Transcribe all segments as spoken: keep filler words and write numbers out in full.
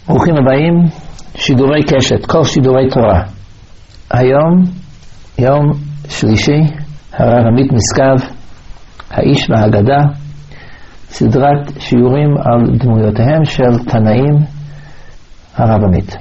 ברוכים הבאים, שידורי קשת, כל שידורי תורה. היום, יום שלישי, הרב עמית משגב, האיש והאגדה, סדרת שיעורים על דמויותיהם של תנאים, הרב עמית.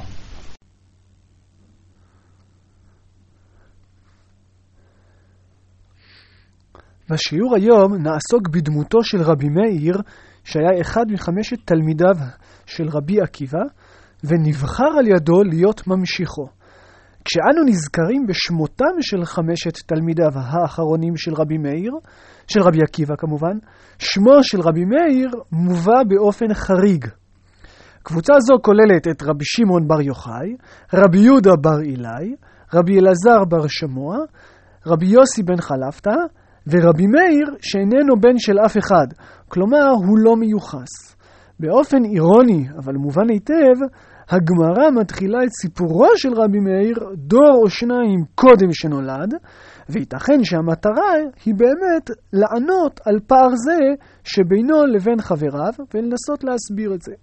בשיעור היום נעסוק בדמותו של רבי מאיר, שהיה אחד מחמשת תלמידיו של רבי עקיבא, ונבחר על ידו להיות ממשיכו. כשאנו נזכרים בשמותם של חמשת תלמידיו האחרונים של רבי מאיר, של רבי עקיבא כמובן, שמו של רבי מאיר מובא באופן חריג. קבוצה זו כוללת את רבי שמעון בר יוחאי, רבי יהודה בר אילאי, רבי אלעזר בר שמוע, רבי יוסי בן חלפתא, ורבי מאיר שאיננו בן של אף אחד, כלומר הוא לא מיוחס. באופן אירוני, אבל מובן היטב, הגמרא מתחילה את סיפורו של רבי מאיר דור או שניים קודם שנולד, וייתכן שהמטרה היא באמת לענות על פער זה שבינו לבין חבריו, ולנסות להסביר את זה.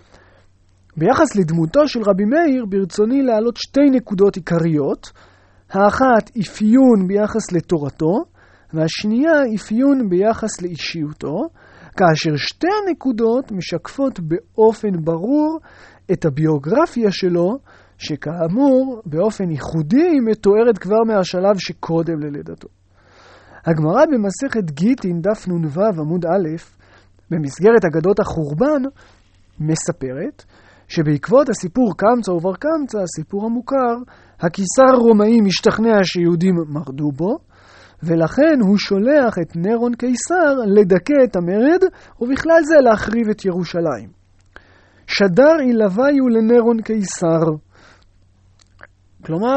ביחס לדמותו של רבי מאיר ברצוני להעלות שתי נקודות עיקריות, האחת אפיון ביחס לתורתו, והשנייה אפיון ביחס לאישיותו, כאשר שתי הנקודות משקפות באופן ברור את הביוגרפיה שלו, שכאמור באופן ייחודי מתוארת כבר מהשלב שקודם ללידתו. הגמרא במסכת גיטין דף נ"ו עמוד א', במסגרת אגדות החורבן, מספרת שבעקבות הסיפור קמצא ובר קמצא, הסיפור המוכר, הקיסר הרומאי משתכנע שיהודים מרדו בו, ולכן הוא שולח את נירון קיסר לדכא את המרד, ובכלל זה להחריב את ירושלים. שדר אילוויו לנירון קיסר. כלומר,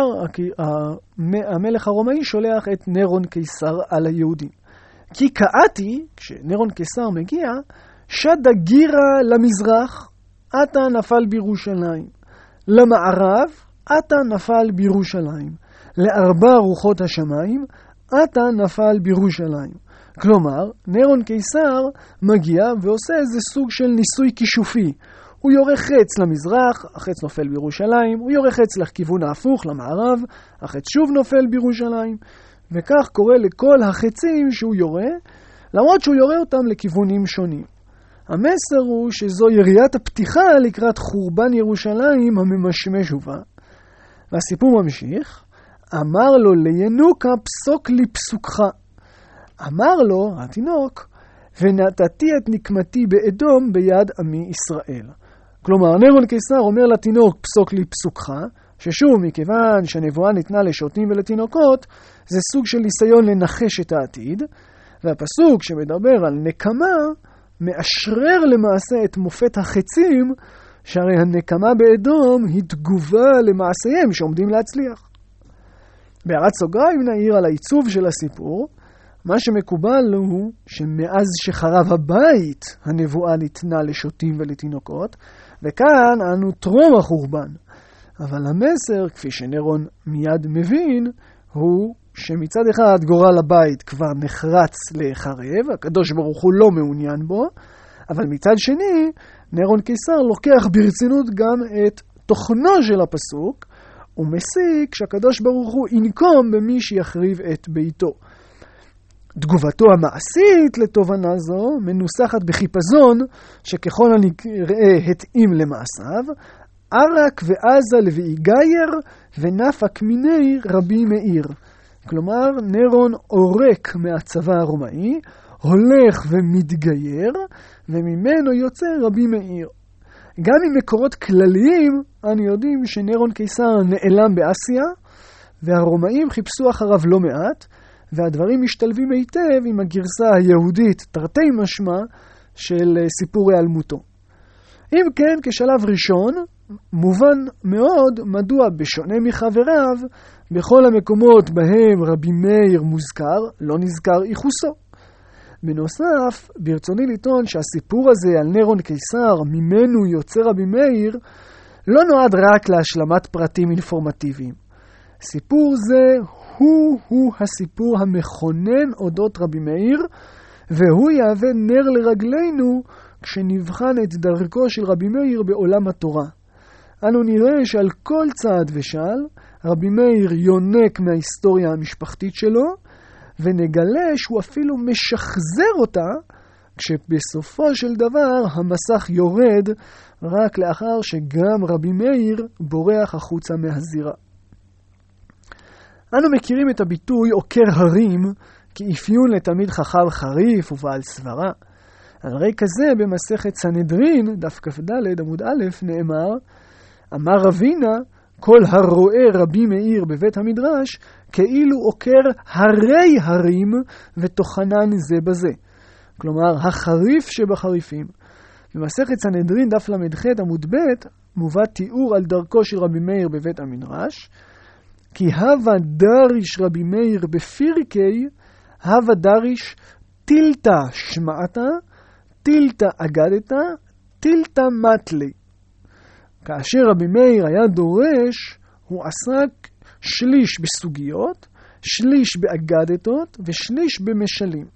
המלך הרומאי שולח את נירון קיסר על היהודים. כי קאתי, כשנירון קיסר מגיע, שדה גירה למזרח, עתה נפל בירושלים. למערב, עתה נפל בירושלים. לארבע רוחות השמיים, עתה נפל בירושלים. כלומר, נירון קיסר מגיע ועושה איזה סוג של ניסוי כישופי. הוא יורה חץ למזרח, החץ נופל בירושלים, הוא יורה חץ לכיוון ההפוך, למערב, החץ שוב נופל בירושלים, וכך קורה לכל החצים שהוא יורה, למרות שהוא יורה אותם לכיוונים שונים. המסר הוא שזו יריית הפתיחה לקראת חורבן ירושלים הממשמש ובא. והסיפור ממשיך, אמר לו לינוקה פסוק לי פסוקך. אמר לו התינוק, ונתתי את נקמתי באדום ביד עמי ישראל. כלומר, נירון קיסר אומר לתינוק פסוק לי פסוקך, ששוב מכיוון שהנבואה ניתנה לשוטים ולתינוקות, זה סוג של ניסיון לנחש את העתיד, והפסוק שמדבר על נקמה, מאשרר למעשה את מופת החצים, שהרי הנקמה באדום היא תגובה למעשיהם שעומדים להצליח. בהערת סוגריים נעיר על העיצוב של הסיפור, מה שמקובל הוא שמאז שחרב הבית הנבואה ניתנה לשוטים ולתינוקות, וכאן אנו טרום החורבן. אבל המסר, כפי שנירון מיד מבין, הוא שמצד אחד גורל הבית כבר נחרץ להיחרב, הקדוש ברוך הוא לא מעוניין בו, אבל מצד שני, נירון קיסר לוקח ברצינות גם את תוכנו של הפסוק, ומסיק שהקדוש ברוך הוא ינקום במי שיחריב את ביתו. תגובתו המעשית לתובנה זו מנוסחת בחיפזון שככל הנראה התאים למעשיו, ערק ועזה לוי גייר ונפק מיני רבי מאיר. כלומר, נירון עורק מהצבא הרומאי, הולך ומתגייר, וממנו יוצא רבי מאיר. גם עם מקורות כלליים, אנו יודעים שנירון קיסר נעלם באסיה, והרומאים חיפשו אחריו לא מעט, והדברים משתלבים היטב עם הגרסה היהודית, תרתי משמע, של סיפור היעלמותו. אם כן, כשלב ראשון, מובן מאוד מדוע בשונה מחבריו, בכל המקומות בהם רבי מאיר מוזכר, לא נזכר ייחוסו. בנוסף, ברצוני לטעון שהסיפור הזה על נירון קיסר, ממנו יוצא רבי מאיר, לא נועד רק להשלמת פרטים אינפורמטיביים. סיפור זה הוא-הוא הסיפור המכונן אודות רבי מאיר, והוא יהווה נר לרגלינו כשנבחן את דרכו של רבי מאיר בעולם התורה. אנו נראה שעל כל צעד ושעל רבי מאיר יונק מההיסטוריה המשפחתית שלו, ונגלה שהוא אפילו משחזר אותה, כשבסופו של דבר המסך יורד רק לאחר שגם רבי מאיר בורח החוצה מהזירה. אנו מכירים את הביטוי עוקר הרים כאפיון לתלמיד חכם חריף ובעל סברה. על רקע זה במסכת סנהדרין, דף כ"ד עמוד א', נאמר, אמר רבינה, כל הרואה רבי מאיר בבית המדרש, כאילו עוקר הרי הרים ותוכנן זה בזה. כלומר, החריף שבחריפים. במסכת סנהדרין, דף למ"ח עמוד ב', מובא תיאור על דרכו של רבי מאיר בבית המדרש, כי הווה דריש רבי מאיר בפירקי, הווה דריש טילתא שמעתה, טילתא אגדתה, טילתא מטלי. כאשר רבי מאיר היה דורש, הוא עסק שליש בסוגיות, שליש באגדתות ושליש במשלים.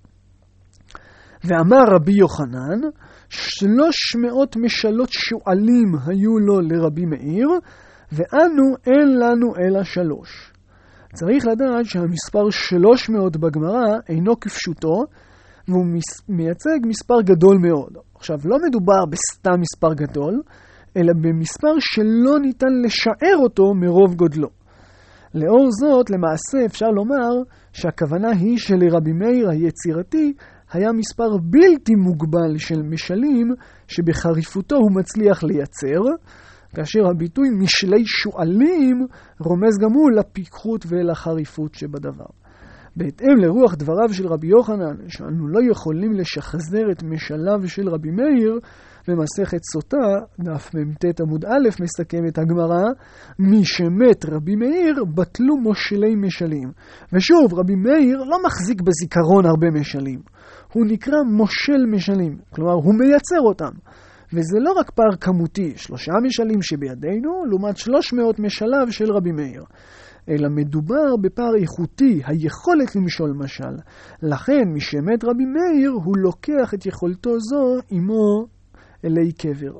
ואמר רבי יוחנן, שלוש מאות משלות שועלים היו לו לרבי מאיר, ואנו אין לנו אלא שלוש. צריך לדעת שהמספר שלוש מאות בגמרא אינו כפשוטו, והוא מייצג מספר גדול מאוד. עכשיו, לא מדובר בסתם מספר גדול, אלא במספר שלא ניתן לשער אותו מרוב גודלו. לאור זאת, למעשה אפשר לומר שהכוונה היא שלרבי מאיר היצירתי היה מספר בלתי מוגבל של משלים שבחריפותו הוא מצליח לייצר, כאשר הביטוי משלי שועלים רומז גם הוא לפיקחות ולחריפות שבדבר. בהתאם לרוח דבריו של רבי יוחנן, שאנו לא יכולים לשחזר את משליו של רבי מאיר, במסכת סוטה, דף מ"ט עמוד א', מסכמת הגמרא, מי שמת רבי מאיר בטלו מושלי משלים. ושוב, רבי מאיר לא מחזיק בזיכרון הרבה משלים. הוא נקרא מושל משלים, כלומר הוא מייצר אותם. וזה לא רק פער כמותי, שלושה משלים שבידינו, לעומת שלוש מאות משליו של רבי מאיר. אלא מדובר בפער איכותי, היכולת למשול משל. לכן, מי שמת רבי מאיר, הוא לוקח את יכולתו זו עמו אלי קבר.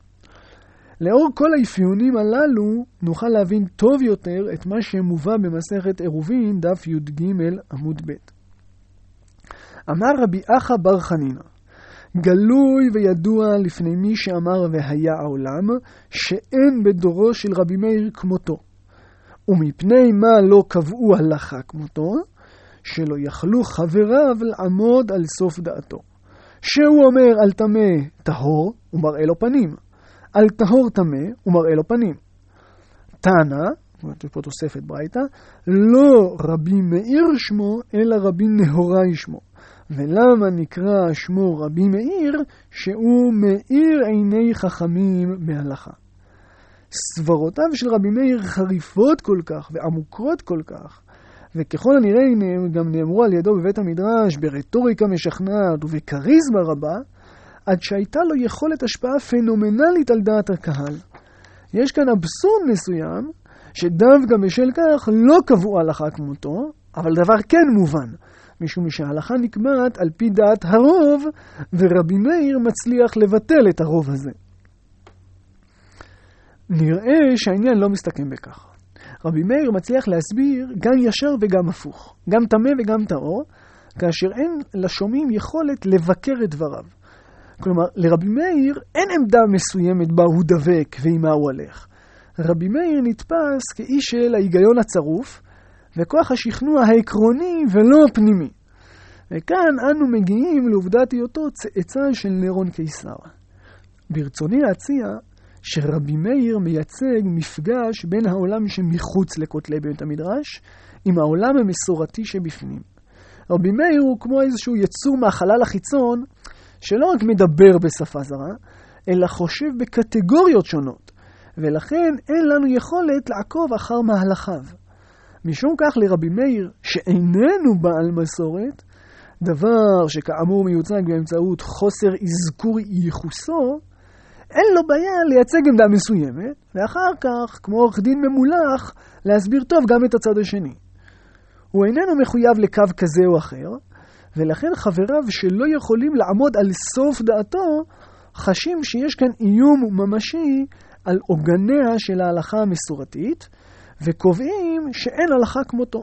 לאור כל האפיונים הללו, נוכל להבין טוב יותר את מה שמובא במסכת עירובין, דף י"ג עמוד ב'. אמר רבי אחא בר חנינא, גלוי וידוע לפני מי שאמר והיה העולם, שאין בדורו של רבי מאיר כמותו. ומפני מה לא קבעו הלכה כמותו, שלא יכלו חבריו לעמוד על סוף דעתו. שהוא אומר על טמא טהור, הוא מראה לו פנים. על טהור טמא, הוא מראה לו פנים. תנא, פה תוספת ברייתא, לא רבי מאיר שמו, אלא רבי נהוראי שמו. ולמה נקרא שמו רבי מאיר? שהוא מאיר עיני חכמים בהלכה. סברותיו של רבי מאיר חריפות כל כך ועמוקות כל כך, וככל הנראה גם נאמרו על ידו בבית המדרש ברטוריקה משכנעת ובקריזמה רבה, עד שהייתה לו יכולת השפעה פנומנלית על דעת הקהל. יש כאן אבסורד מסוים, שדווקא בשל כך לא קבעו הלכה כמותו, אבל דבר כן מובן, משום שההלכה נקבעת על פי דעת הרוב, ורבי מאיר מצליח לבטל את הרוב הזה. נראה שהעניין לא מסתכם בכך. רבי מאיר מצליח להסביר גם ישר וגם הפוך, גם טמא וגם טהור, כאשר אין לשומעים יכולת לבקר את דבריו. כלומר, לרבי מאיר אין עמדה מסוימת בה הוא דבק ועמה הוא הולך. רבי מאיר נתפס כאיש של ההיגיון הצרוף, וכוח השכנוע העקרוני ולא הפנימי. וכאן אנו מגיעים לעובדת היותו צאצא של נירון קיסר. ברצוני להציע שרבי מאיר מייצג מפגש בין העולם שמחוץ לכותלי בית המדרש עם העולם המסורתי שבפנים. רבי מאיר הוא כמו איזשהו יצור מהחלל החיצון שלא רק מדבר בשפה זרה, אלא חושב בקטגוריות שונות, ולכן אין לנו יכולת לעקוב אחר מהלכיו. משום כך לרבי מאיר, שאיננו בעל מסורת, דבר שכאמור מיוצג באמצעות חוסר אזכור ייחוסו, אין לו בעיה לייצג עמדה מסוימת, ואחר כך, כמו עורך דין ממולח, להסביר טוב גם את הצד השני. הוא איננו מחויב לקו כזה או אחר, ולכן חבריו שלא יכולים לעמוד על סוף דעתו, חשים שיש כאן איום ממשי על עוגניה של ההלכה המסורתית, וקובעים שאין הלכה כמותו.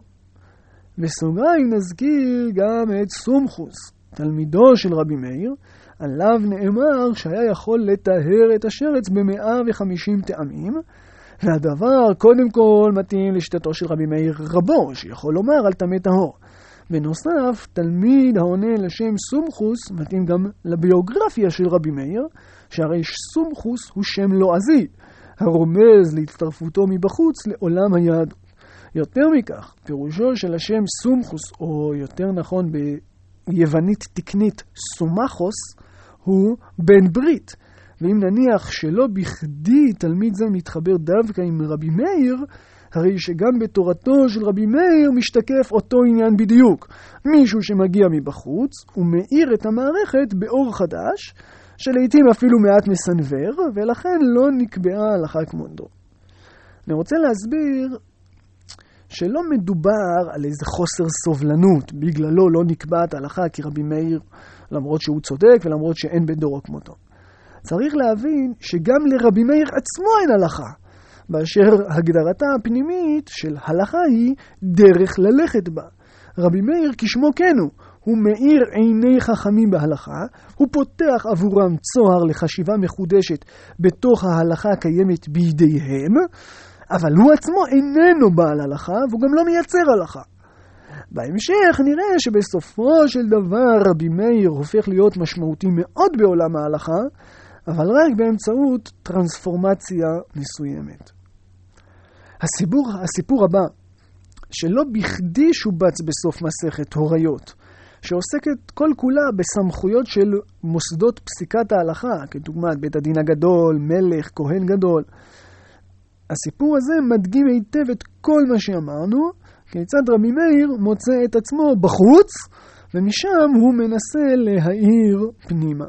בסוגריים נזכיר גם את סומכוס, תלמידו של רבי מאיר, עליו נאמר שהיה יכול לטהר את השרץ ב-מאה וחמישים טעמים, והדבר קודם כל מתאים לשיטתו של רבי מאיר רבו, שיכול לומר על טמא טהור. בנוסף, תלמיד העונה לשם סומכוס מתאים גם לביוגרפיה של רבי מאיר, שהרי סומכוס הוא שם לועזי, הרומז להצטרפותו מבחוץ לעולם היהדות. יותר מכך, פירושו של השם סומכוס, או יותר נכון ביוונית תקנית סומחוס, הוא בן ברית. ואם נניח שלא בכדי תלמיד זה מתחבר דווקא עם רבי מאיר, הרי שגם בתורתו של רבי מאיר משתקף אותו עניין בדיוק. מישהו שמגיע מבחוץ ומאיר את המערכת באור חדש, שלעיתים אפילו מעט מסנבר, ולכן לא נקבעה הלכה כמותו. אני רוצה להסביר שלא מדובר על איזה חוסר סובלנות, בגללו לא נקבעת הלכה כי רבי מאיר, למרות שהוא צודק ולמרות שאין בדורו כמותו. צריך להבין שגם לרבי מאיר עצמו אין הלכה, באשר הגדרתה הפנימית של הלכה היא דרך ללכת בה. רבי מאיר כשמו כן הוא, הוא מאיר עיני חכמים בהלכה, הוא פותח עבורם צוהר לחשיבה מחודשת בתוך ההלכה הקיימת בידיהם, אבל הוא עצמו איננו בעל הלכה, והוא גם לא מייצר הלכה. בהמשך נראה שבסופו של דבר רבי מאיר הופך להיות משמעותי מאוד בעולם ההלכה, אבל רק באמצעות טרנספורמציה מסוימת. הסיפור, הסיפור הבא, שלא בכדי שובץ בסוף מסכת הוריות, שעוסקת כל כולה בסמכויות של מוסדות פסיקת ההלכה, כדוגמת בית הדין הגדול, מלך, כהן גדול. הסיפור הזה מדגים היטב את כל מה שאמרנו, כיצד רבי מאיר מוצא את עצמו בחוץ, ומשם הוא מנסה להאיר פנימה.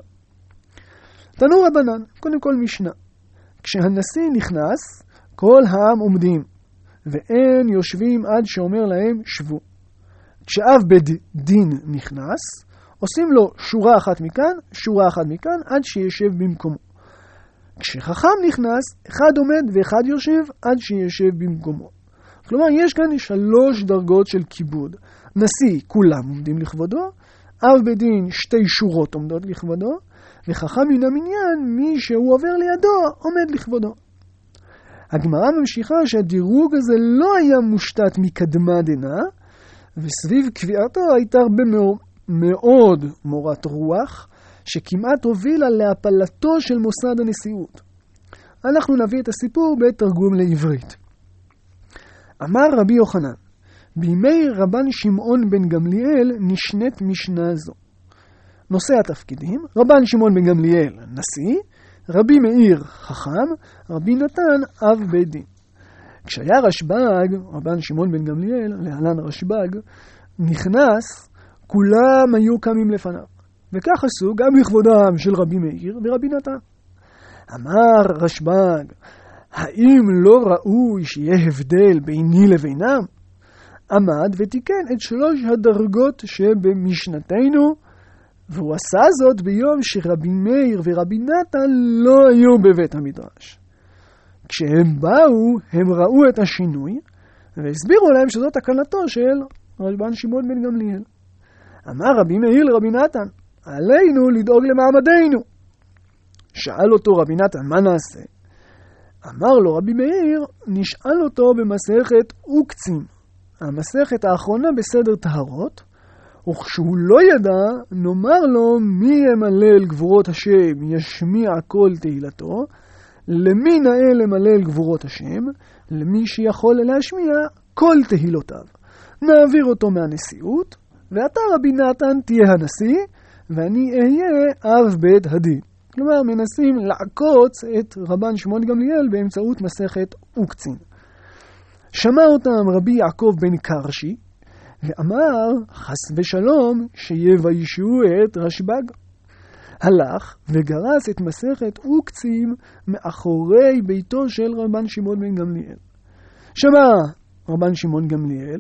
תנו רבנן, קודם כל משנה. כשהנשיא נכנס, כל העם עומדים, ואין יושבים עד שאומר להם שבו. כשאב בית דין נכנס, עושים לו שורה אחת מכאן, שורה אחת מכאן, עד שישב במקומו. כשחכם נכנס, אחד עומד ואחד יושב עד שישב במקומו. כלומר, יש כאן שלוש דרגות של כיבוד. נשיא, כולם עומדים לכבודו, אב בית דין, שתי שורות עומדות לכבודו, וחכם מן המניין, מי שהוא עובר לידו, עומד לכבודו. הגמרא ממשיכה שהדירוג הזה לא היה מושתת מקדמה דנא, וסביב קביעתו הייתה הרבה מאוד מורת רוח, שכמעט הובילה להפלתו של מוסד הנשיאות. אנחנו נביא את הסיפור בתרגום לעברית. אמר רבי יוחנן, בימי רבן שמעון בן גמליאל נשנית משנה זו. נושא התפקידים, רבן שמעון בן גמליאל נשיא, רבי מאיר חכם, רבי נתן אב בית דין. כשהיה רשב"ג, רבן שמעון בן גמליאל, להלן רשב"ג, נכנס, כולם היו קמים לפניו. וכך עשו גם לכבודם של רבי מאיר ורבי נתן. אמר רשב"ג, האם לא ראוי שיהיה הבדל ביני לבינם? עמד ותיקן את שלוש הדרגות שבמשנתנו, והוא עשה זאת ביום שרבי מאיר ורבי נתן לא היו בבית המדרש. כשהם באו, הם ראו את השינוי, והסבירו להם שזאת תקנתו של רבן שמעון בן גמליאל. אמר רבי מאיר לרבי נתן, עלינו לדאוג למעמדנו. שאל אותו רבי נתן, מה נעשה? אמר לו רבי מאיר, נשאל אותו במסכת אוקצים, המסכת האחרונה בסדר טהרות, וכשהוא לא ידע, נאמר לו מי ימלל גבורות השם, ישמיע כל תהילתו, למי נאה למלל גבורות השם, למי שיכול להשמיע כל תהילותיו. נעביר אותו מהנשיאות, ואתה רבי נתן תהיה הנשיא, ואני אהיה אב בית הדין. כלומר, מנסים לעקוץ את רבן שמעון גמליאל באמצעות מסכת אוקצין. שמע אותם רבי יעקב בן קרשי, ואמר, חס ושלום, שיביישו את רשב"ג. הלך וגרס את מסכת אוקצים מאחורי ביתו של רבן שמעון בן גמליאל. שמע רבן שמעון גמליאל,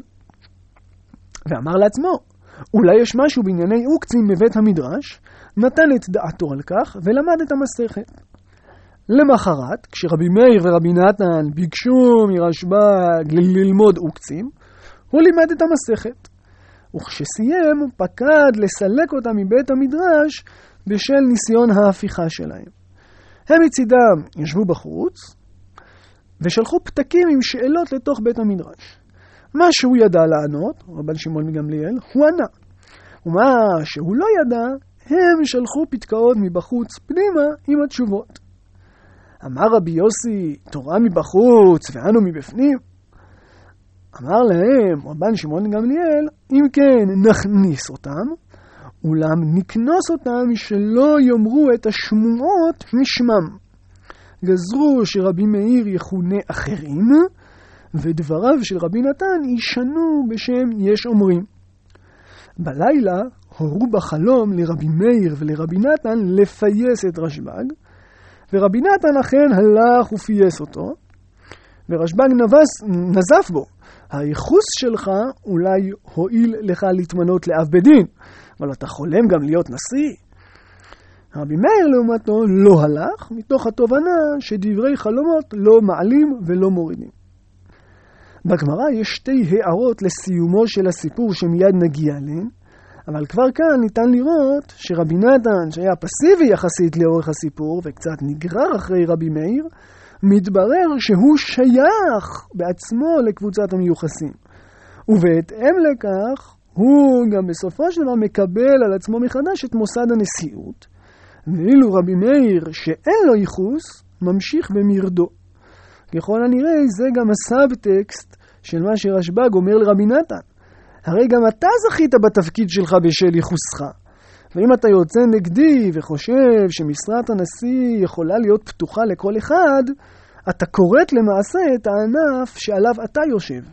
ואמר לעצמו, אולי יש משהו בענייני אוקצים בבית המדרש, נתן את דעתו על כך ולמד את המסכת. למחרת, כשרבי מאיר ורבי נתן ביקשו מרשב"ג ללמוד עוקצים, הוא לימד את המסכת. וכשסיים, פקד לסלק אותם מבית המדרש בשל ניסיון ההפיכה שלהם. הם מצידם ישבו בחוץ, ושלחו פתקים עם שאלות לתוך בית המדרש. מה שהוא ידע לענות, רבן שמעון מגמליאל, הוא ענה. ומה שהוא לא ידע, הם שלחו פתקאות מבחוץ פנימה עם התשובות. אמר רבי יוסי, תורה מבחוץ ואנו מבפנים. אמר להם רבן שמעון גמליאל, אם כן נכניס אותם, אולם נקנוס אותם שלא יאמרו את השמועות משמם. גזרו שרבי מאיר יכונה אחרים, ודבריו של רבי נתן ישנו בשם יש אומרים. בלילה הורו בחלום לרבי מאיר ולרבי נתן לפייס את רשב"ג, ורבי נתן אכן הלך ופייס אותו, ורשב"ג נבס, נזף בו. הייחוס שלך אולי הועיל לך להתמנות לאב בדין, אבל אתה חולם גם להיות נשיא. רבי מאיר לעומתו לא הלך, מתוך התובנה שדברי חלומות לא מעלים ולא מורידים. בגמרא יש שתי הערות לסיומו של הסיפור שמיד נגיע אליהן, אבל כבר כאן ניתן לראות שרבי נתן, שהיה פסיבי יחסית לאורך הסיפור וקצת נגרר אחרי רבי מאיר, מתברר שהוא שייך בעצמו לקבוצת המיוחסים. ובהתאם לכך, הוא גם בסופו של דבר מקבל על עצמו מחדש את מוסד הנשיאות, ואילו רבי מאיר שאין לו ייחוס, ממשיך במרדו. ככל הנראה זה גם הסאבטקסט של מה שרשב"ג אומר לרבי נתן. הרי גם אתה זכית בתפקיד שלך בשל ייחוסך. ואם אתה יוצא נגדי וחושב שמשרת הנשיא יכולה להיות פתוחה לכל אחד, אתה קוראת למעשה את הענף שעליו אתה יושב.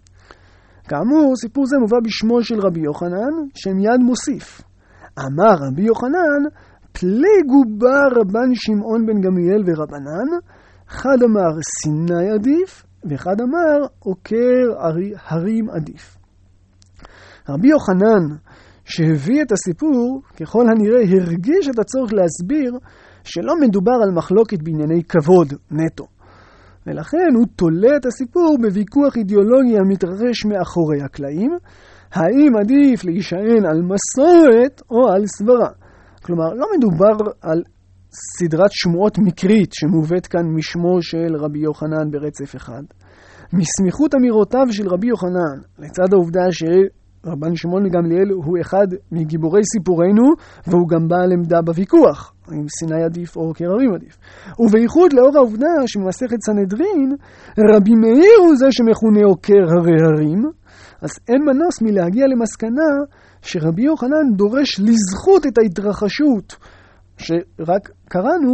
כאמור, סיפור זה מובא בשמו של רבי יוחנן, שמיד מוסיף. אמר רבי יוחנן, פליגו בה רבן שמעון בן גמליאל ורבנן, אחד אמר סיני עדיף, ואחד אמר עוקר הרים עדיף. רבי יוחנן, שהביא את הסיפור, ככל הנראה הרגיש את הצורך להסביר שלא מדובר על מחלוקת בענייני כבוד נטו. ולכן הוא תולה את הסיפור בוויכוח אידיאולוגי המתרחש מאחורי הקלעים, האם עדיף להישען על מסורת או על סברה. כלומר, לא מדובר על סדרת שמועות מקרית שמובאת כאן משמו של רבי יוחנן ברצף אחד. מסמיכות אמירותיו של רבי יוחנן, לצד העובדה שרבן שמעון גמליאל הוא אחד מגיבורי סיפורנו, והוא גם בעל עמדה בוויכוח, אם סיני עדיף או עוקר הרים עדיף. ובייחוד לאור העובדה שמסכת סנהדרין, רבי מאיר הוא זה שמכונה עוקר הרי הרים, אז אין מנוס מלהגיע למסקנה שרבי יוחנן דורש לזכות את ההתרחשות שרק קראנו,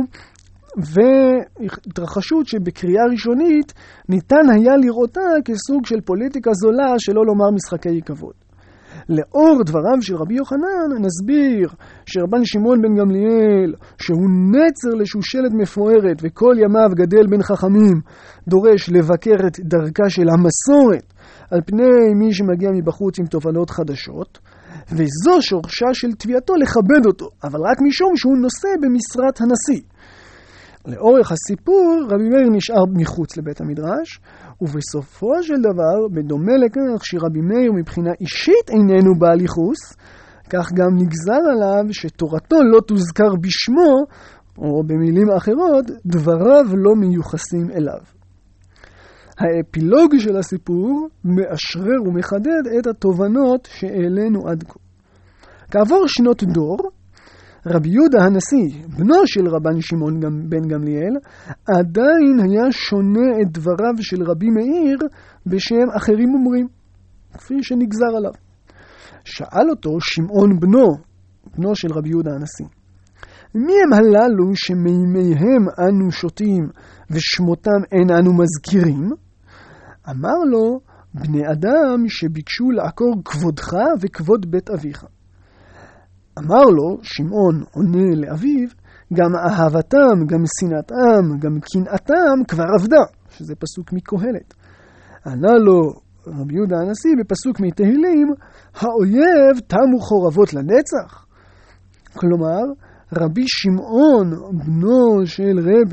והתרחשות שבקריאה ראשונית ניתן היה לראותה כסוג של פוליטיקה זולה, שלא לומר משחקי כבוד. לאור דבריו של רבי יוחנן נסביר שרבן שמעון בן גמליאל, שהוא נצר לשושלת מפוארת וכל ימיו גדל בין חכמים, דורש לבקר את דרכה של המסורת על פני מי שמגיע מבחוץ עם תובנות חדשות, וזו שורשה של תביעתו לכבד אותו, אבל רק משום שהוא נושא במשרת הנשיא. לאורך הסיפור רבי מאיר נשאר מחוץ לבית המדרש, ובסופו של דבר, בדומה לכך שרבי מאיר מבחינה אישית איננו בעל ייחוס, כך גם נגזר עליו שתורתו לא תוזכר בשמו, או במילים אחרות, דבריו לא מיוחסים אליו. האפילוג של הסיפור מאשרר ומחדד את התובנות שהעלינו עד כה. כעבור שנות דור, רבי יהודה הנשיא, בנו של רבן שמעון בן גמליאל, עדיין היה שונה את דבריו של רבי מאיר בשם אחרים אומרים, כפי שנגזר עליו. שאל אותו שמעון בנו, בנו של רבי יהודה הנשיא, מי הם הללו שמימיהם אנו שותים ושמותם אין אנו מזכירים? אמר לו, בני אדם שביקשו לעקור כבודך וכבוד בית אביך. אמר לו, שמעון עונה לאביו, גם אהבתם, גם שנאתם, גם קנאתם כבר עבדה, שזה פסוק מקהלת. ענה לו רבי יהודה הנשיא בפסוק מתהילים, האויב תמו חורבות לנצח. כלומר, רבי שמעון, בנו של רבי,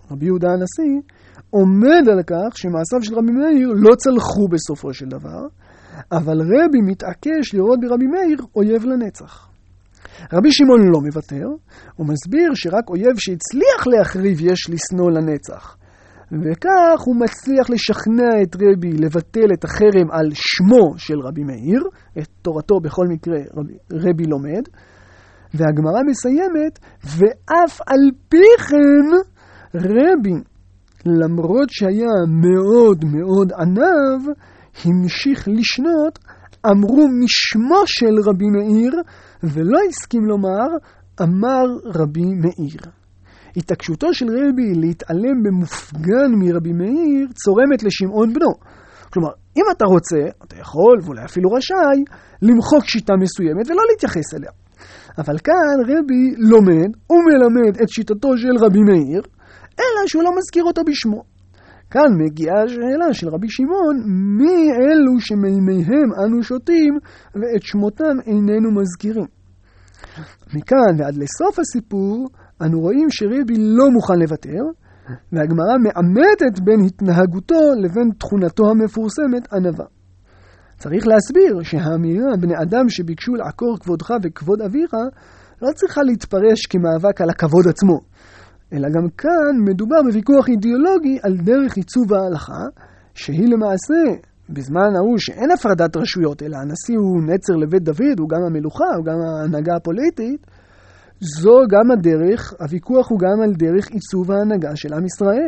רבי יהודה הנשיא, עומד על כך שמעשיו של רבי מאיר לא צלחו בסופו של דבר, אבל רבי מתעקש לראות ברבי מאיר אויב לנצח. רבי שמעון לא מוותר, הוא מסביר שרק אויב שהצליח להחריב יש לשנוא לנצח. וכך הוא מצליח לשכנע את רבי לבטל את החרם על שמו של רבי מאיר, את תורתו בכל מקרה רבי, רבי לומד, והגמרא מסיימת, ואף על פי כן רבי, למרות שהיה מאוד מאוד ענב, המשיך לשנות, אמרו משמו של רבי מאיר, ולא הסכים לומר, אמר רבי מאיר. התעקשותו של רבי להתעלם במופגן מרבי מאיר צורמת לשמעון בנו. כלומר, אם אתה רוצה, אתה יכול, ואולי אפילו רשאי, למחוק שיטה מסוימת ולא להתייחס אליה. אבל כאן רבי לומד ומלמד את שיטתו של רבי מאיר, אלא שהוא לא מזכיר אותו בשמו. כאן מגיעה השאלה של רבי שמעון, מי אלו שמימיהם אנו שותים ואת שמותם איננו מזכירים. מכאן ועד לסוף הסיפור, אנו רואים שרבי לא מוכן לוותר, והגמרא מאמתת בין התנהגותו לבין תכונתו המפורסמת ענווה. צריך להסביר שהאמירה בני אדם שביקשו לעקור כבודך וכבוד אביך לא צריכה להתפרש כמאבק על הכבוד עצמו, אלא גם כאן מדובר בוויכוח אידיאולוגי על דרך עיצוב ההלכה, שהיא למעשה, בזמן ההוא שאין הפרדת רשויות, אלא הנשיא הוא נצר לבית דוד, הוא גם המלוכה, הוא גם ההנהגה הפוליטית, זו גם הדרך, הוויכוח הוא גם על דרך עיצוב ההנהגה של עם ישראל.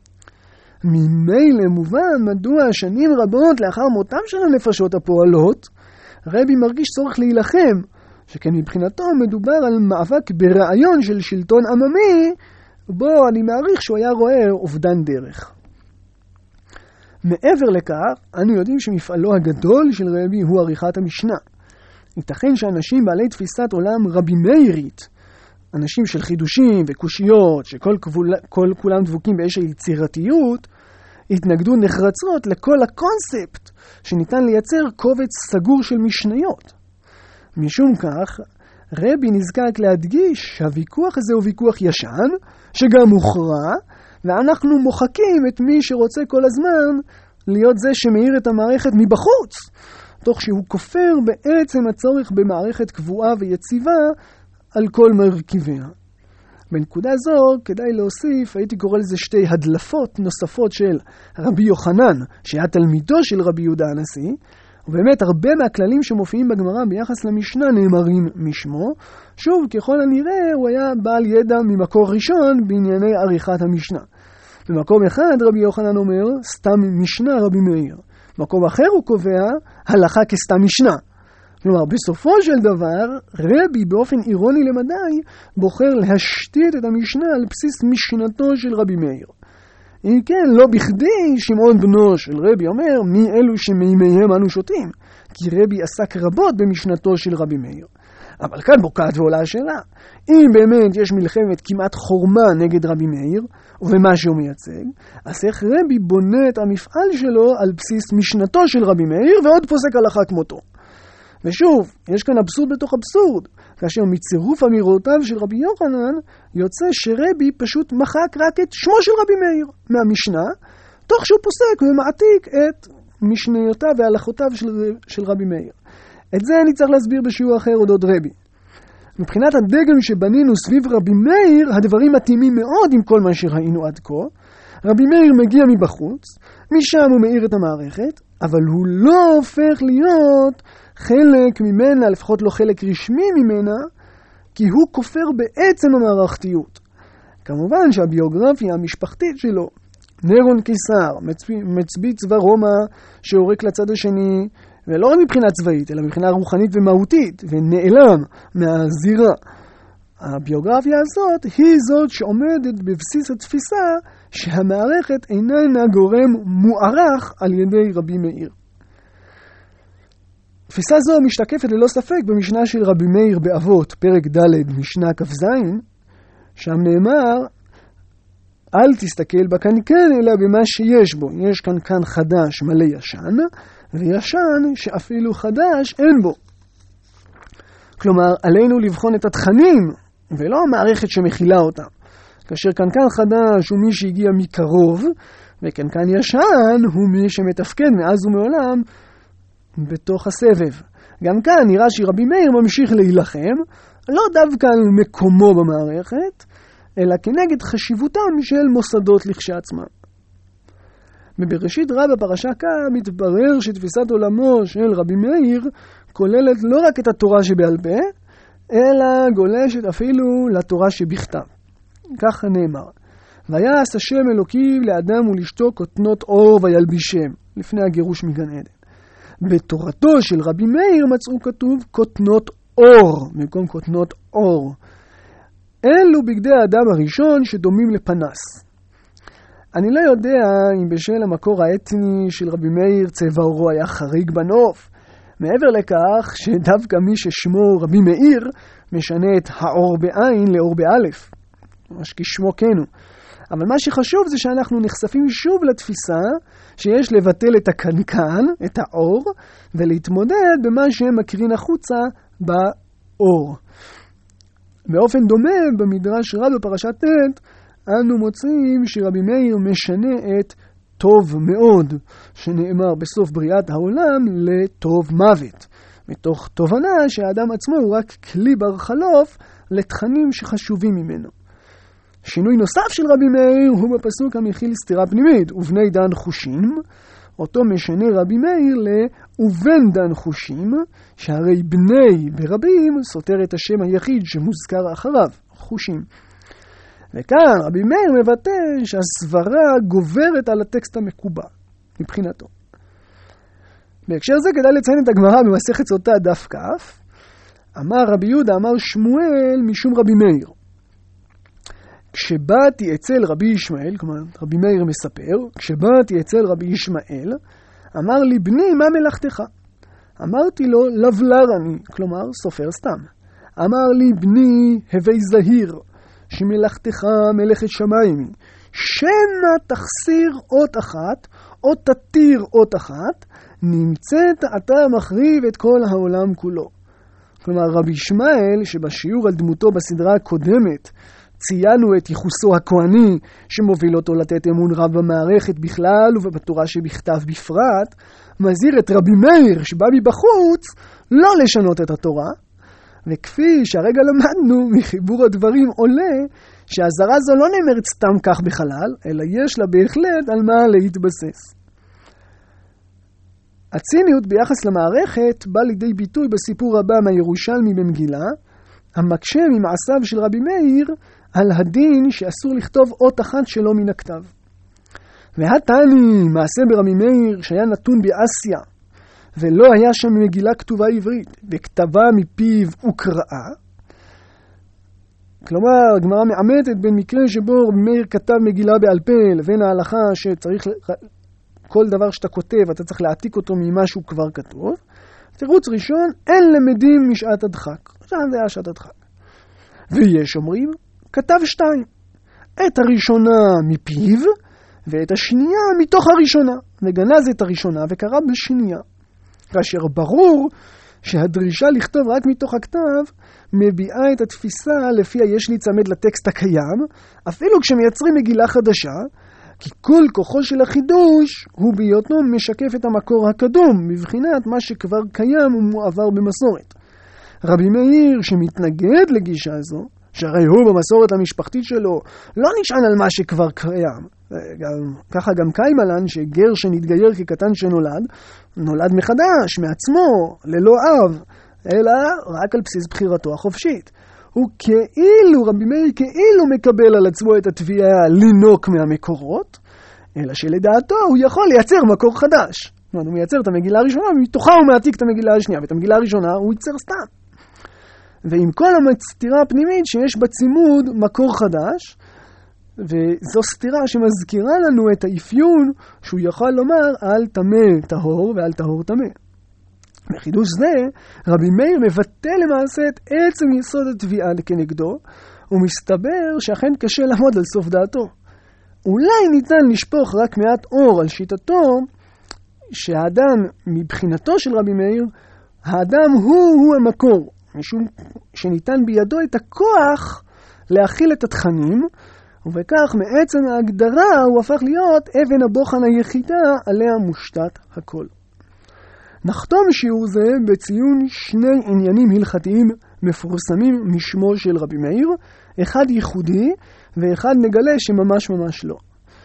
ממילא מובן מדוע שנים רבות לאחר מותם של הנפשות הפועלות, רבי מרגיש צורך להילחם, שכן מבחינתו מדובר על מאבק ברעיון של שלטון עממי, בו אני מעריך שהוא היה רואה אובדן דרך. מעבר לכך, אנו יודעים שמפעלו הגדול של רבי הוא עריכת המשנה. ייתכן שאנשים בעלי תפיסת עולם רבי מאירית, אנשים של חידושים וקושיות, שכל כבול, כל כולם דבוקים באיזושהי יצירתיות, התנגדו נחרצות לכל הקונספט שניתן לייצר קובץ סגור של משניות. משום כך, רבי נזקק להדגיש שהוויכוח הזה הוא ויכוח ישן, שגם מוכרע, ואנחנו מוחקים את מי שרוצה כל הזמן להיות זה שמאיר את המערכת מבחוץ, תוך שהוא כופר בעצם הצורך במערכת קבועה ויציבה על כל מרכיביה. בנקודה זו כדאי להוסיף, הייתי קורא לזה שתי הדלפות נוספות של רבי יוחנן, שהיה תלמידו של רבי יהודה הנשיא, ובאמת הרבה מהכללים שמופיעים בגמרא ביחס למשנה נאמרים משמו. שוב, ככל הנראה הוא היה בעל ידע ממקור ראשון בענייני עריכת המשנה. במקום אחד רבי יוחנן אומר סתם משנה רבי מאיר, במקום אחר הוא קובע הלכה כסתם משנה. כלומר, בסופו של דבר, רבי באופן אירוני למדי בוחר להשתית את המשנה על בסיס משנתו של רבי מאיר. אם כן, לא בכדי שמעון בנו של רבי אומר מי אלו שמימיהם אנו שותים, כי רבי עסק רבות במשנתו של רבי מאיר. אבל כאן בוקעת ועולה השאלה, אם באמת יש מלחמת כמעט חורמה נגד רבי מאיר ובמה שהוא מייצג, אז איך רבי בונה את המפעל שלו על בסיס משנתו של רבי מאיר ועוד פוסק הלכה כמותו. ושוב, יש כאן אבסורד בתוך אבסורד, כאשר מצירוף אמירותיו של רבי יוחנן יוצא שרבי פשוט מחק רק את שמו של רבי מאיר מהמשנה, תוך שהוא פוסק ומעתיק את משניותיו והלכותיו של, של רבי מאיר. את זה אני צריך להסביר בשיעור אחר אודות רבי. מבחינת הדגם שבנינו סביב רבי מאיר, הדברים מתאימים מאוד עם כל מה שראינו עד כה. רבי מאיר מגיע מבחוץ, משם הוא מאיר את המערכת, אבל הוא לא הופך להיות חלק ממנה, לפחות לא חלק רשמי ממנה, כי הוא כופר בעצם המערכתיות. כמובן שהביוגרפיה המשפחתית שלו, נירון קיסר, מצביא, מצביא צבא רומא שעורק לצד השני, ולא רק מבחינה צבאית, אלא מבחינה רוחנית ומהותית, ונעלם מהזירה. הביוגרפיה הזאת היא זאת שעומדת בבסיס התפיסה שהמערכת איננה גורם מוערך על ידי רבי מאיר. תפיסה זו משתקפת ללא ספק במשנה של רבי מאיר באבות, פרק ד' משנה כ"ז, שם נאמר, אל תסתכל בקנקן אלא במה שיש בו. יש קנקן חדש מלא ישן, וישן שאפילו חדש אין בו. כלומר, עלינו לבחון את התכנים, ולא המערכת שמכילה אותם. כאשר קנקן חדש הוא מי שהגיע מקרוב, וקנקן ישן הוא מי שמתפקד מאז ומעולם בתוך הסבב. גם כאן נראה שרבי מאיר ממשיך להילחם, לא דווקא על מקומו במערכת, אלא כנגד חשיבותם של מוסדות לכשעצמם. בבראשית רבה פרשה כאן מתברר שתפיסת עולמו של רבי מאיר כוללת לא רק את התורה שבעל פה, אלא גולשת אפילו לתורה שבכתב. כך נאמר, ויעש השם אלוקים לאדם ולאשתו כותנות אור וילבישם, לפני הגירוש מגן עדן. בתורתו של רבי מאיר מצאו כתוב כותנות אור, במקום כותנות אור. אלו בגדי האדם הראשון שדומים לפנס. אני לא יודע אם בשל המקור האתני של רבי מאיר צבע אורו היה חריג בנוף, מעבר לכך שדווקא מי ששמו רבי מאיר משנה את האור בעין לאור באלף, ממש כשמו כנו. אבל מה שחשוב זה שאנחנו נחשפים שוב לתפיסה שיש לבטל את הקנקן, את האור, ולהתמודד במה שמקרין החוצה באור. באופן דומה, במדרש רבה בפרשת ט' אנו מוצאים שרבי מאיר משנה את טוב מאוד, שנאמר בסוף בריאת העולם, לטוב מוות. מתוך תובנה שהאדם עצמו הוא רק כלי בר חלוף לתכנים שחשובים ממנו. שינוי נוסף של רבי מאיר הוא בפסוק המכיל סתירה פנימית, ובני דן חושים, אותו משנה רבי מאיר לבן דן חושים, שהרי בני ברבים סותר את השם היחיד שמוזכר אחריו, חושים. וכאן רבי מאיר מבטא שהסברה גוברת על הטקסט המקובע, מבחינתו. בהקשר זה כדאי לציין את הגמרא במסכת סוטה דף כף, אמר רבי יהודה, אמר שמואל משום רבי מאיר. כשבאתי אצל רבי ישמעאל, כלומר רבי מאיר מספר, כשבאתי אצל רבי ישמעאל, אמר לי בני מה מלאכתך? אמרתי לו לבלר אני, כלומר סופר סתם. אמר לי בני הווי זהיר, שמלאכתך מלאכת שמיים, שמא תחסיר אות אחת, או תתיר אות אחת, נמצאת אתה מחריב את כל העולם כולו. כלומר רבי ישמעאל, שבשיעור על דמותו בסדרה הקודמת, ציינו את ייחוסו הכהני שמוביל אותו לתת אמון רב במערכת בכלל ובתורה שבכתב בפרט, מזהיר את רבי מאיר שבא מבחוץ לא לשנות את התורה, וכפי שהרגע למדנו מחיבור הדברים עולה שהזרה זו לא נאמרת סתם כך בחלל, אלא יש לה בהחלט על מה להתבסס. הציניות ביחס למערכת בא לידי ביטוי בסיפור הבא מהירושלמי במגילה, המקשה ממעשיו של רבי מאיר על הדין שאסור לכתוב אות אחת שלו מן הכתב. והתני מעשה ברבי מאיר שהיה נתון באסיה, ולא היה שם מגילה כתובה עברית, וכתבה מפיו וקראה. כלומר, הגמרא מעמתת בין מקרה שבו רבי מאיר כתב מגילה בעל פה, לבין ההלכה שצריך, כל דבר שאתה כותב, אתה צריך להעתיק אותו ממה שהוא כבר כתוב. תירוץ ראשון, אין למדים משעת הדחק. עכשיו זה היה שעת הדחק. ויש אומרים, כתב שתיים. את הראשונה מפיו, ואת השנייה מתוך הראשונה. וגנז את הראשונה וקרא בשנייה. כאשר ברור שהדרישה לכתוב רק מתוך הכתב, מביעה את התפיסה לפיה יש להיצמד לטקסט הקיים, אפילו כשמייצרים מגילה חדשה, כי כל כוחו של החידוש הוא בהיותו משקף את המקור הקדום, מבחינת מה שכבר קיים ומועבר במסורת. רבי מאיר שמתנגד לגישה הזו, שהרי הוא במסורת המשפחתית שלו לא נשען על מה שכבר קיים. גם, ככה גם קיימלן שגר שנתגייר כקטן שנולד, נולד מחדש מעצמו, ללא אב, אלא רק על בסיס בחירתו החופשית. הוא כאילו, רבי מאיר כאילו מקבל על עצמו את התביעה לינוק מהמקורות, אלא שלדעתו הוא יכול לייצר מקור חדש. הוא מייצר את המגילה הראשונה, ומתוכה הוא מעתיק את המגילה השנייה, ואת המגילה הראשונה הוא ייצר סתם. ועם כל הסתירה הפנימית שיש בצימוד מקור חדש, וזו סתירה שמזכירה לנו את האפיון שהוא יכול לומר על תמה טהור ועל טהור תמה. בחידוש זה, רבי מאיר מבטא למעשה את עצם יסוד התביעה כנגדו, ומסתבר שאכן קשה לעמוד על סוף דעתו. אולי ניתן לשפוך רק מעט אור על שיטתו, שהאדם מבחינתו של רבי מאיר, האדם הוא-הוא המקור, משום שניתן בידו את הכוח להכיל את התכנים, ובכך מעצם ההגדרה הוא הפך להיות אבן הבוחן היחידה עליה מושתת הכל. נחתום שיעור זה בציון שני עניינים הלכתיים מפורסמים משמו של רבי מאיר, אחד ייחודי ואחד נגלה שממש ממש לא.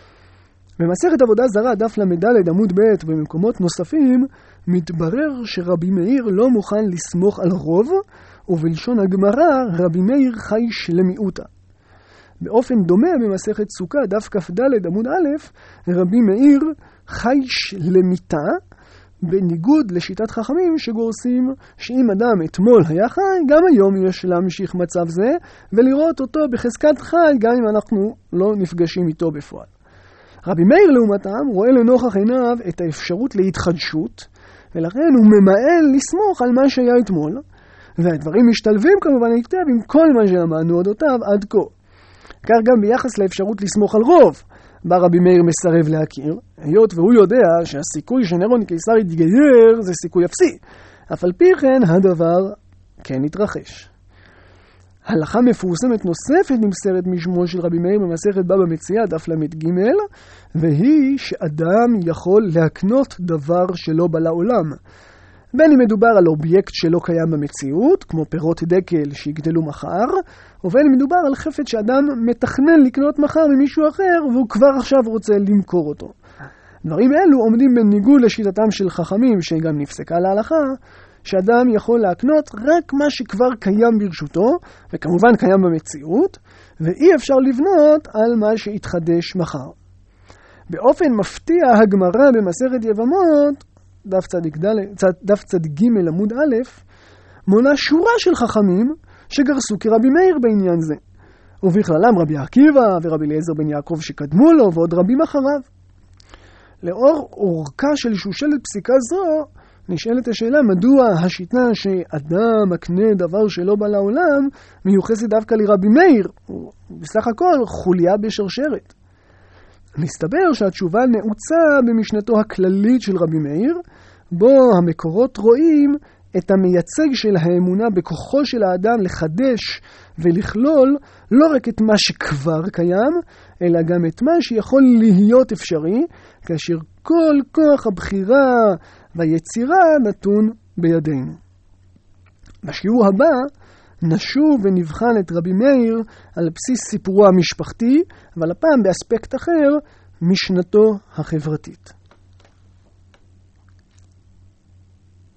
במסכת עבודה זרה דף למד' עמוד ב' ובמקומות נוספים מתברר שרבי מאיר לא מוכן לסמוך על רוב, ובלשון הגמרא רבי מאיר חייש למיעוטה. באופן דומה במסכת סוכה דף כ"ד עמוד א' רבי מאיר חייש למיתה, בניגוד לשיטת חכמים שגורסים שאם אדם אתמול היה חי, גם היום יש להמשיך מצב זה ולראות אותו בחזקת חי גם אם אנחנו לא נפגשים איתו בפועל. רבי מאיר לעומתם רואה לנוכח עיניו את האפשרות להתחדשות, ולכן הוא ממאן לסמוך על מה שהיה אתמול, והדברים משתלבים כמובן היטב עם כל מה שלמדנו אודותיו עד כה. כך גם ביחס לאפשרות לסמוך על רוב, בה רבי מאיר מסרב להכיר, היות והוא יודע שהסיכוי שנרון קיסר יתגייר זה סיכוי אפסי, אף על פי כן הדבר כן התרחש. הלכה מפורסמת נוספת נמסרת משמו של רבי מאיר במסכת בבא מציעא דף למד ג', והיא שאדם יכול להקנות דבר שלא בא לעולם. בין אם מדובר על אובייקט שלא קיים במציאות, כמו פירות דקל שיגדלו מחר, ובין אם מדובר על חפץ שאדם מתכנן לקנות מחר ממישהו אחר, והוא כבר עכשיו רוצה למכור אותו. דברים אלו עומדים בניגוד לשיטתם של חכמים, שגם נפסקה להלכה, שאדם יכול להקנות רק מה שכבר קיים ברשותו, וכמובן קיים במציאות, ואי אפשר לבנות על מה שהתחדש מחר. באופן מפתיע הגמרא במסכת יבמות, דף צדיק ד', דף צדיק ג' עמוד א', מונה שורה של חכמים שגרסו כרבי מאיר בעניין זה, ובכללם רבי עקיבא ורבי אליעזר בן יעקב שקדמו לו ועוד רבים אחריו. לאור אורכה של שושלת פסיקה זו, נשאלת השאלה מדוע השיטה שאדם מקנה דבר שלא בא לעולם מיוחסת דווקא לרבי מאיר, בסך הכל חוליה בשרשרת. מסתבר שהתשובה נעוצה במשנתו הכללית של רבי מאיר, בו המקורות רואים את המייצג של האמונה בכוחו של האדם לחדש ולכלול לא רק את מה שכבר קיים, אלא גם את מה שיכול להיות אפשרי, כאשר כל כוח הבחירה והיצירה נתון בידינו. בשיעור הבא נשוב ונבחן את רבי מאיר על בסיס סיפורו המשפחתי, אבל הפעם באספקט אחר, משנתו החברתית.